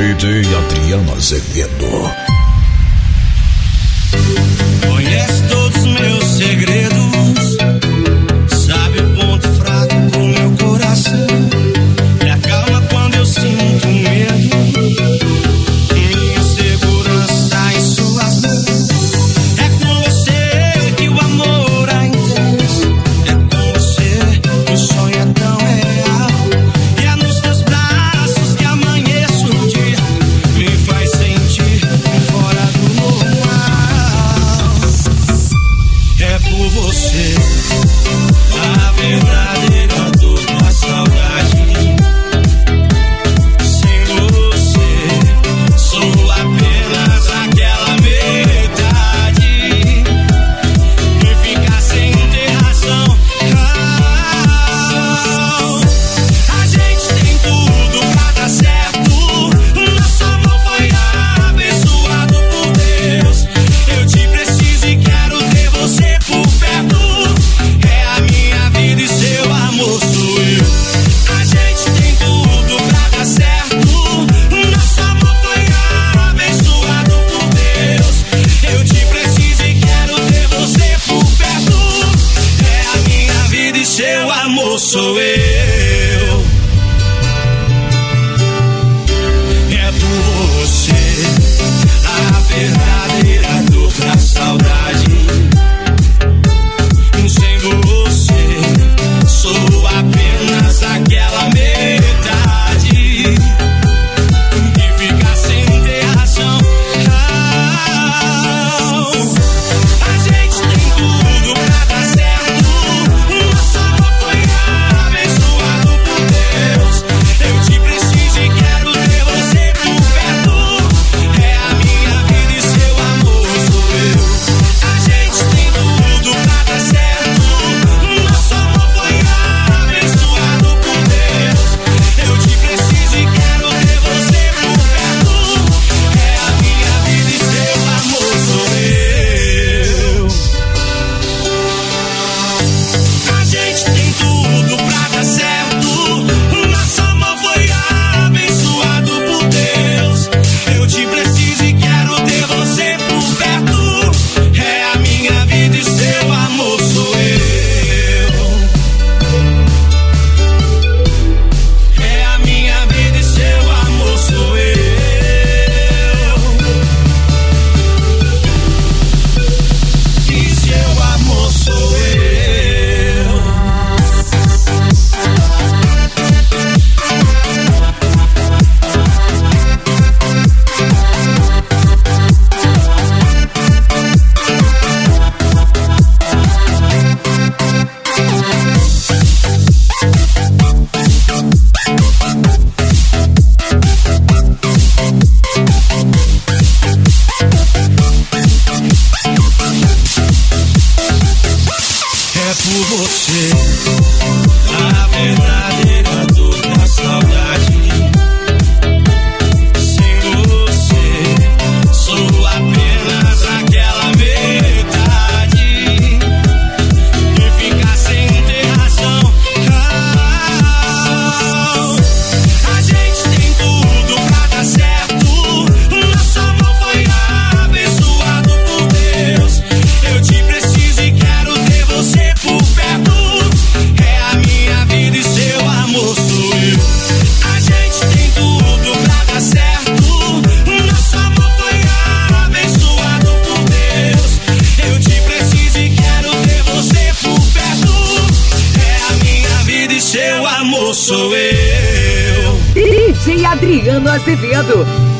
DJ Adriano Azevedo. Conhece todos os meus segredos, sabe o ponto fraco do meu coração, me acalma quando eu sinto medo, minha segurança em suas mãos. É com você que o amor é intenso, é com você que o sonho é tão real, e é nos teus braços que amanheço o dia, me faz sentir fora do normal. É por você a verdadeira dor da saudade. Sem você sou apenas aquela metade, e ficar sem ter razão. A gente tem tudo pra dar certo, nosso amor foi abençoado por Deus. Eu te preciso e quero ter você por perto, é a minha vida e seu amor sou eu. A gente tem tudo pra dar certo, nosso amor foi abençoado por Deus. Eu te preciso e quero ter você por perto, é a minha vida e seu amor sou eu. É por você a verdadeira dor da saudade. Sem você sou apenas aquela metade, e ficar sem ter razão. A gente tem tudo pra dar certo, nosso amor foi abençoado por Deus. Eu te preciso e quero ter você por perto, é a minha vida e seu amor sou eu. A gente tem tudo pra dar certo, nosso amor foi abençoado por Deus. Eu te preciso e quero ter você por perto, é a minha vida e seu amor sou eu. A gente tem tudo pra dar certo, nosso amor foi abençoado por Deus. Eu te preciso e quero ter você por perto, é a minha vida e seu amor sou eu. É a minha vida e seu amor sou eu. E seu amor sou eu. É por você a verdadeira dor da saudade. Sem você sou apenas aquela metade, e ficar sem ter razão. A gente tem tudo pra dar certo, nosso amor foi abençoado por Deus. Eu te preciso e quero ter você por perto, é a minha vida e seu amor sou eu. A gente tem tudo pra dar certo, nosso amor foi abençoado por Deus. Eu te preciso e quero ter você por perto, é a minha vida e seu amor sou eu. DJ Adriano Azevedo.